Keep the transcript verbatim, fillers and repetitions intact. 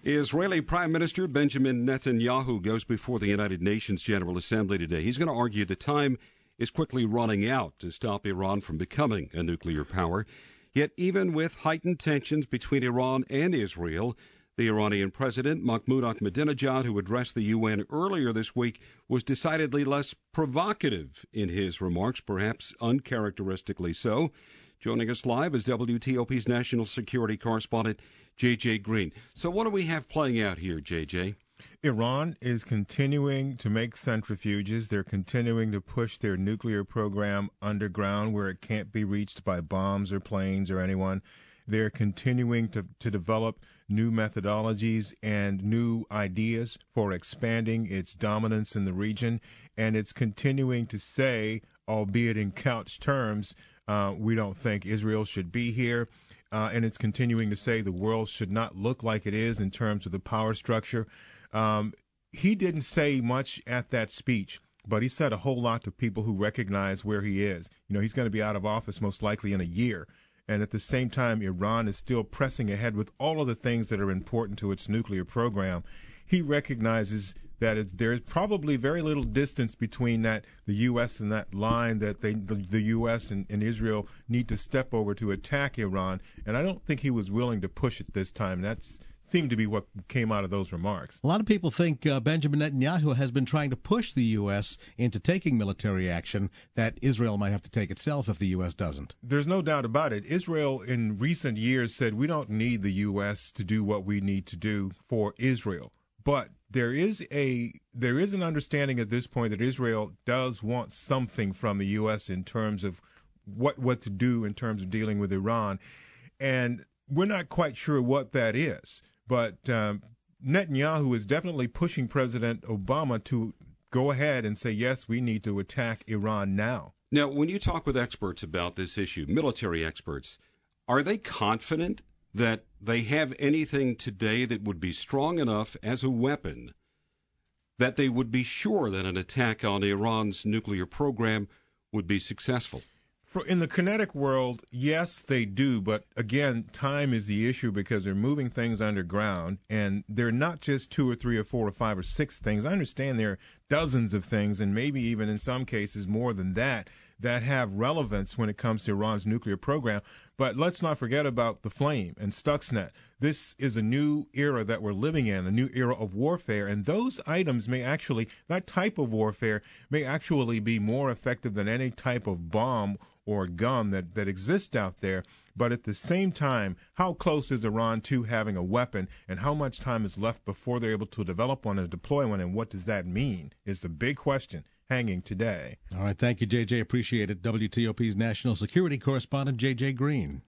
Israeli Prime Minister Benjamin Netanyahu goes before the United Nations General Assembly today. He's going to argue the time is quickly running out to stop Iran from becoming a nuclear power. Yet even with heightened tensions between Iran and Israel, the Iranian president, Mahmoud Ahmadinejad, who addressed the U N earlier this week, was decidedly less provocative in his remarks, perhaps uncharacteristically so. Joining us live is W T O P's national security correspondent, J J. Green. So what do we have playing out here, J J? Iran is continuing to make centrifuges. They're continuing to push their nuclear program underground where it can't be reached by bombs or planes or anyone. They're continuing to, to develop new methodologies and new ideas for expanding its dominance in the region. And it's continuing to say, albeit in couched terms, uh, we don't think Israel should be here. Uh, and it's continuing to say the world should not look like it is in terms of the power structure. Um, he didn't say much at that speech, but he said a whole lot to people who recognize where he is. You know, he's going to be out of office most likely in a year. And at the same time, Iran is still pressing ahead with all of the things that are important to its nuclear program. He recognizes that it's, there's probably very little distance between that the U S and that line that they, the, the U S and, and Israel need to step over to attack Iran. And I don't think he was willing to push it this time. That's seemed to be what came out of those remarks. A lot of people think uh, Benjamin Netanyahu has been trying to push the U S into taking military action that Israel might have to take itself if the U S doesn't. There's no doubt about it. Israel in recent years said we don't need the U S to do what we need to do for Israel. But there is a there is an understanding at this point that Israel does want something from the U S in terms of what what to do in terms of dealing with Iran. And we're not quite sure what that is. But um, Netanyahu is definitely pushing President Obama to go ahead and say, yes, we need to attack Iran now. Now, when you talk with experts about this issue, military experts, are they confident that they have anything today that would be strong enough as a weapon that they would be sure that an attack on Iran's nuclear program would be successful? For in the kinetic world, yes, they do. But again, time is the issue because they're moving things underground, and they're not just two or three or four or five or six things. I understand there are dozens of things, and maybe even in some cases more than that, that have relevance when it comes to Iran's nuclear program. But let's not forget about the Flame and Stuxnet. This is a new era that we're living in, a new era of warfare. And those items may actually, that type of warfare may actually be more effective than any type of bomb or gun that, that exists out there. But at the same time, how close is Iran to having a weapon, and how much time is left before they're able to develop one and deploy one, and what does that mean is the big question hanging today. All right, thank you, J J. Appreciate it. W T O P's national security correspondent, J J. Green.